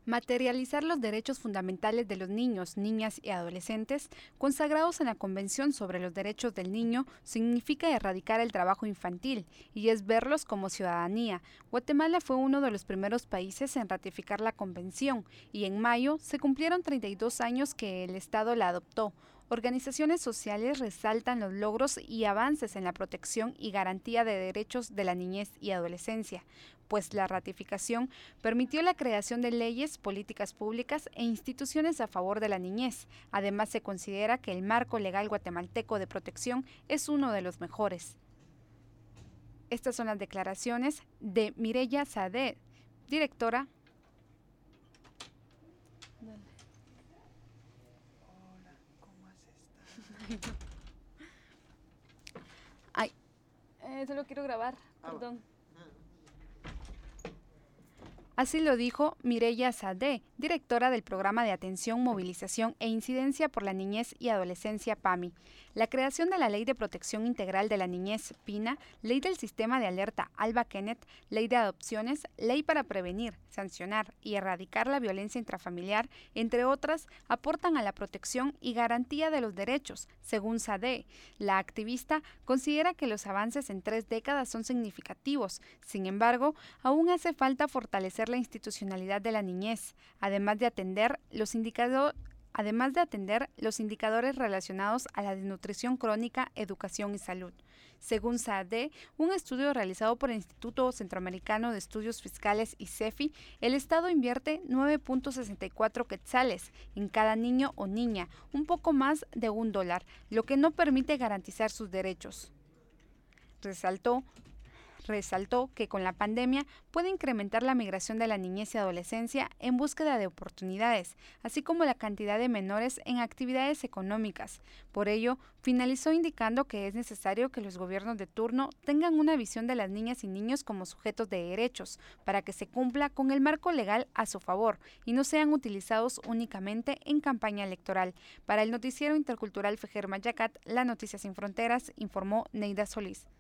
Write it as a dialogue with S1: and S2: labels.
S1: Materializar los derechos fundamentales de los niños, niñas y adolescentes, consagrados en la Convención sobre los Derechos del Niño, significa erradicar el trabajo infantil y es verlos como ciudadanía. Guatemala fue uno de los primeros países en ratificar la Convención y en mayo se cumplieron 32 años que el Estado la adoptó. Organizaciones sociales resaltan los logros y avances en la protección y garantía de derechos de la niñez y adolescencia, pues la ratificación permitió la creación de leyes, políticas públicas e instituciones a favor de la niñez. Además, se considera que el marco legal guatemalteco de protección es uno de los mejores. Estas son las declaraciones de Mireya Sade, directora.
S2: Hola, ¿cómo has estado?
S1: Ay, solo quiero grabar, perdón. Así lo dijo Mireya Sade, directora del Programa de Atención, Movilización e Incidencia por la Niñez y Adolescencia PAMI. La creación de la Ley de Protección Integral de la Niñez PINA, Ley del Sistema de Alerta Alba Kenneth, Ley de Adopciones, Ley para prevenir, sancionar y erradicar la violencia intrafamiliar, entre otras, aportan a la protección y garantía de los derechos. Según Sade, la activista considera que los avances en 3 décadas son significativos. Sin embargo, aún hace falta fortalecer la institucionalidad de la niñez, además de atender los indicadores relacionados a la desnutrición crónica, educación y salud. Según Sade, un estudio realizado por el Instituto Centroamericano de Estudios Fiscales y CEFI, el Estado invierte 9.64 quetzales en cada niño o niña, un poco más de $1, lo que no permite garantizar sus derechos. Resaltó que con la pandemia puede incrementar la migración de la niñez y adolescencia en búsqueda de oportunidades, así como la cantidad de menores en actividades económicas. Por ello, finalizó indicando que es necesario que los gobiernos de turno tengan una visión de las niñas y niños como sujetos de derechos, para que se cumpla con el marco legal a su favor y no sean utilizados únicamente en campaña electoral. Para el noticiero intercultural Fejer Mayacat, La Noticia Sin Fronteras, informó Neida Solís.